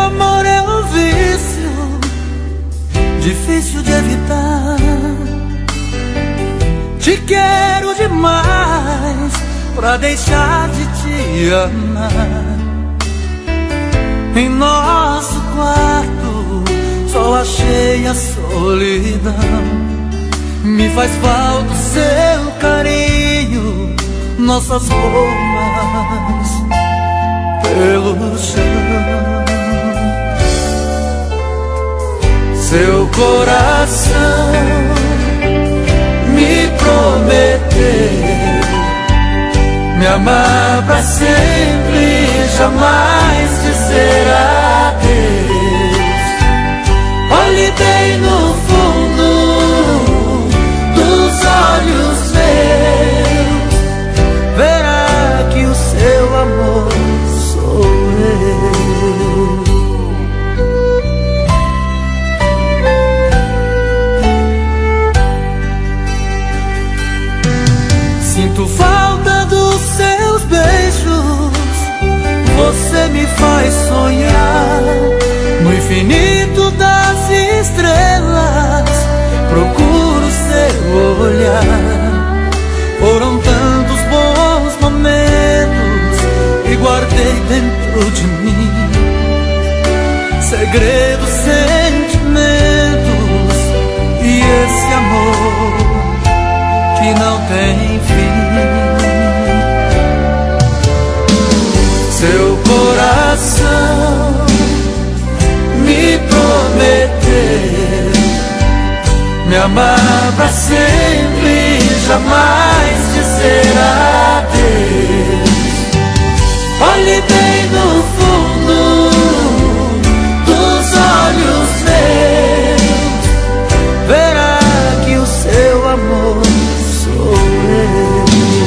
amor é um vício difícil de evitar. Te quero demais pra deixar de te amar. Em nosso quarto só achei a solidão. Me faz falta o seu carinho, nossas roupas pelo chão. Seu coração me prometeu me amar pra sempre, jamais dizer adeus. Olhe bem no fundo dos olhos meus, verá que o seu amor sou eu. Sinto falta dos seus beijos, você me faz sonhar no infinito das estrelas. Procuro seu olhar. Foram tantos bons momentos e guardei dentro de mim segredos, sentimentos e esse amor que não tem fim. Seu coração me prometeu me amar pra sempre, jamais dizer adeus. Olhe bem no fundo dos olhos meus, verá que o seu amor sou eu.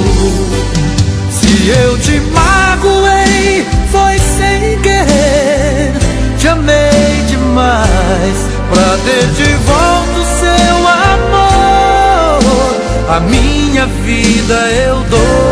Se eu te magoei, foi sem querer. Te amei demais pra ter de volta o seu amor. A minha vida eu dou.